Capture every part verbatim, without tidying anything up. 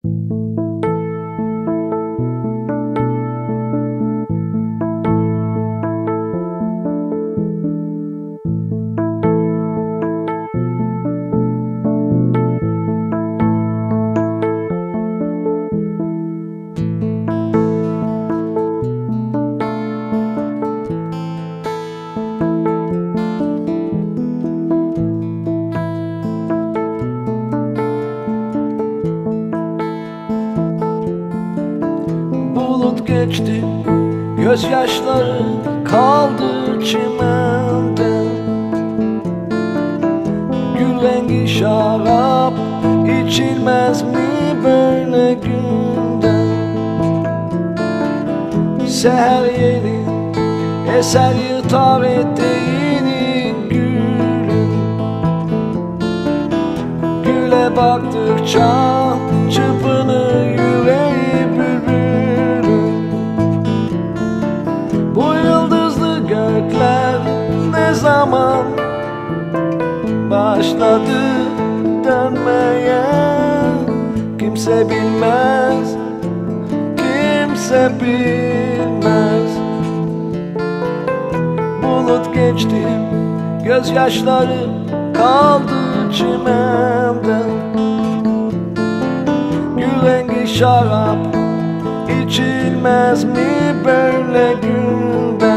Bulut geçti, gözyaşları kaldı çimende. Gül rengi şarap içilmez mi böyle günde? Seher yeni eser yırtar eteğini gülün. Güle baktıkça çırpınır yüreği bülbülün. Bu yıldızlı gökler ne zaman başladı dönmeye? Kimse bilmez, kimse bilmez. Bulut geçti, gözyaşları kaldı çimende. Gül rengi şarap içilmez mi böyle günde?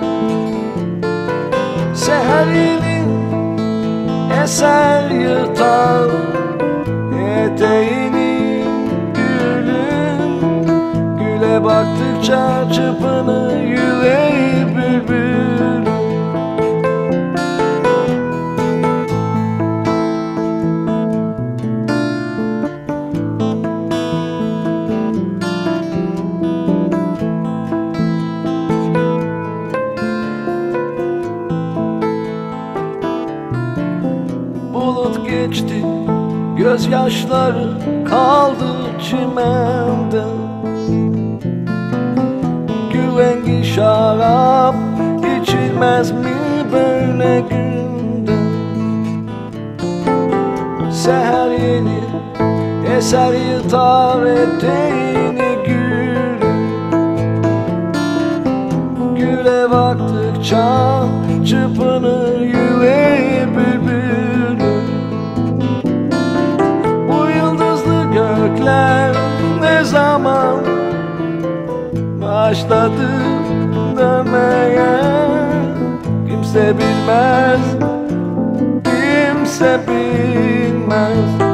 Seher yeni eser yırtar eteğini gülün. Güle baktıkça çırpınır yüreği bülbülün. Bulut geçti, gözyaşları kaldı çimende. Gül rengi şarap içilmez mi böyle günde? Seher yeni eser yırtar eteğini gülün. Güle baktıkça çırpınır yüreği bülbülün. Bu yıldızlı gökler ne zaman başladı dönmeye? Kimse bilmez, kimse bilmez.